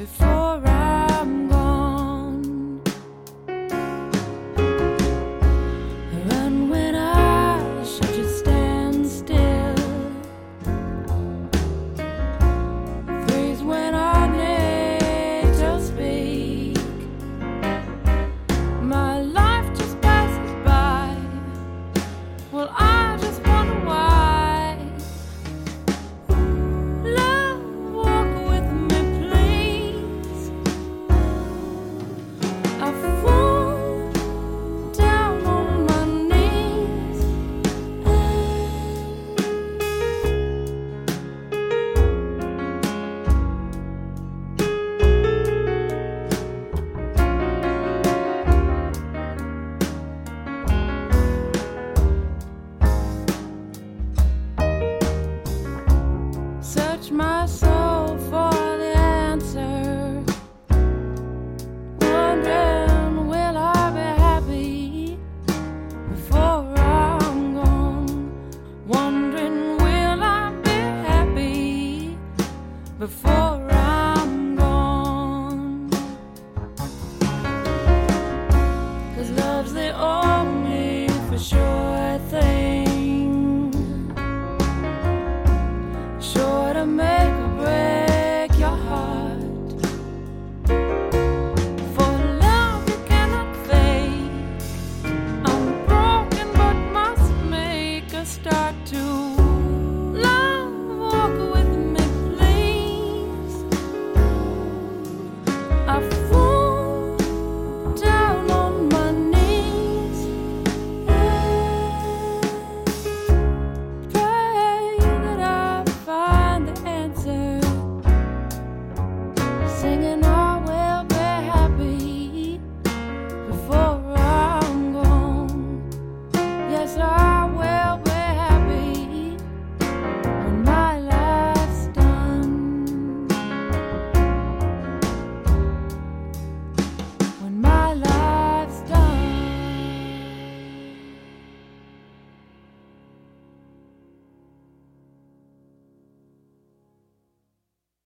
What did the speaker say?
before I'm gone. And when I should just stand still, freeze when I need to speak. My life just passes by. Well, I just wonder why. Love, walk with me, please. I fall down on my knees. Search my soul for the answer. Wondering, will I be happy before I'm gone? Wondering, will I be happy before I'm